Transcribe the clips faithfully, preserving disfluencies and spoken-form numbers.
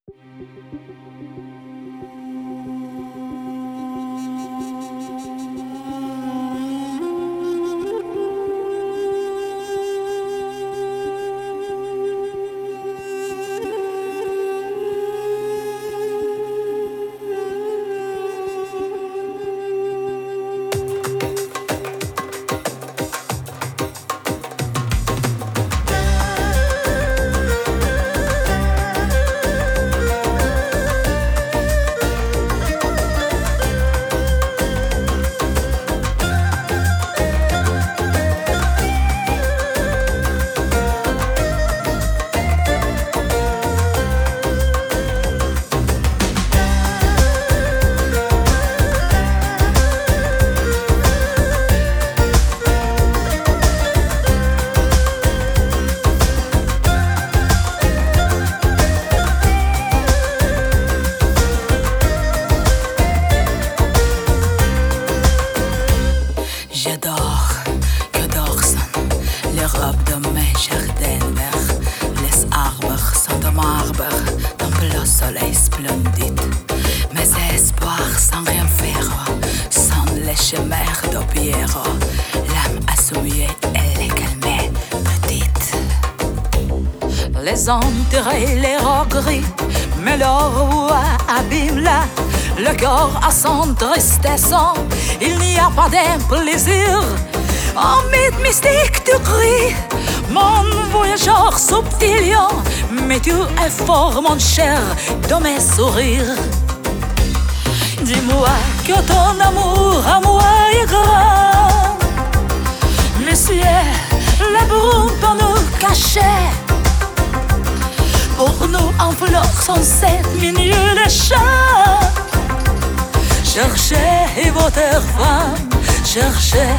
J'adore que Dorson, les robes de mes jardins verts, les arbres sont de marbre, dans le soleil splendide. Mes espoirs sans rien faire, sans les chemins de pierre, l'âme assouillée et les calmée petite. Les intérêts, les regrets, mais le roi abîme là. Le corps à son tristesse, il n'y a pas d'un plaisir. En mythe mystique tu cries, mon voyageur subtil, mais tu es fort mon cher de mes sourires. Dis-moi que ton amour à moi est grand, monsieur, la brume pour nous cacher. Pour nous en fleurs sont sept milieux les champs. Cherchez votre femme, cherchez.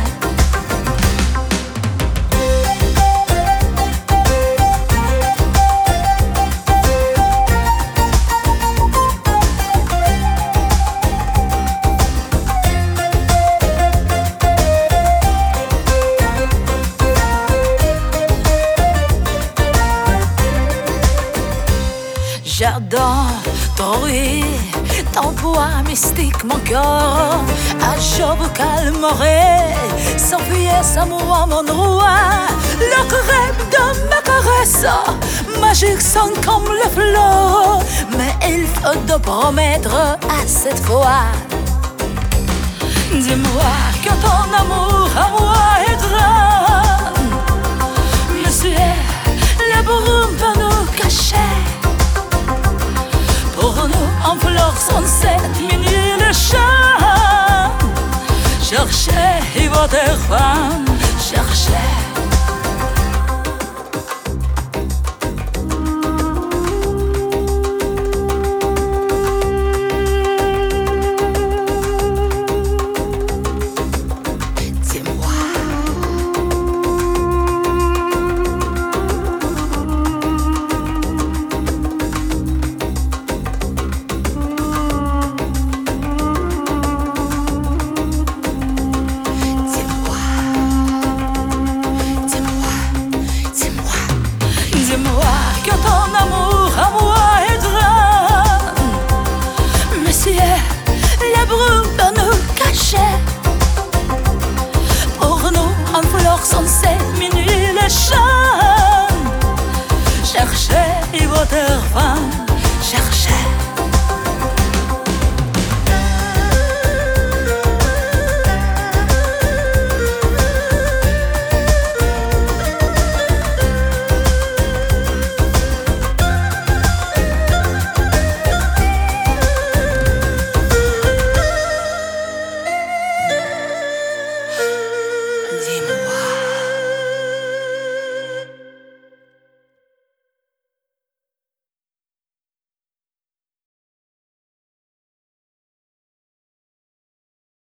J'adore trouver ton poids mystique, mon cœur. Ah, je vous calmerai, sans pièce à moi, mon roi. Le crêpe de ma caresse, magique sont comme les fleurs. Mais il faut te promettre à cette fois. Dis-moi que ton amour à moi est grand, monsieur, la brume peut nous cacher. Pour nous en fleurs sont sept minutes de chant. Cherchez votre femme, cherchez.